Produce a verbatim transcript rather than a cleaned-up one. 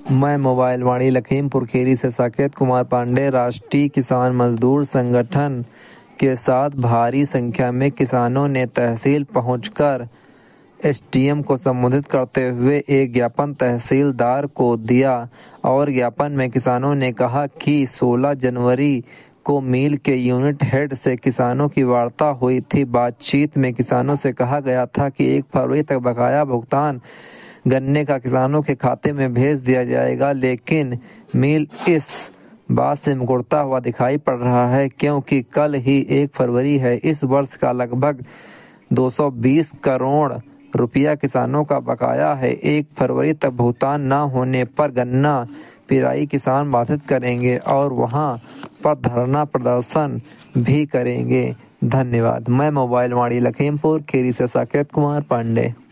मैं मोबाइल वाणी लखीमपुर खीरी से साकेत कुमार पांडे राष्ट्रीय किसान मजदूर संगठन के साथ भारी संख्या में किसानों ने तहसील पहुंचकर एसडीएम को संबोधित करते हुए एक ज्ञापन तहसीलदार को दिया और ज्ञापन में किसानों ने कहा कि सोलह जनवरी को मिल के यूनिट हेड से किसानों की वार्ता हुई थी। बातचीत में किसानों से कहा गया था कि एक फरवरी तक बकाया भुगतान गन्ने का किसानों के खाते में भेज दिया जाएगा, लेकिन मिल इस बात से मुकरता हुआ दिखाई पड़ रहा है क्योंकि कल ही एक फरवरी है। इस वर्ष का लगभग दो सौ बीस करोड़ रुपया किसानों का बकाया है। एक फरवरी तक भुगतान न होने पर गन्ना पिराई किसान बाधित करेंगे और वहां पर धरना प्रदर्शन भी करेंगे। धन्यवाद। मैं मोबाइल वाणी लखीमपुर खीरी से साकेत कुमार पांडे।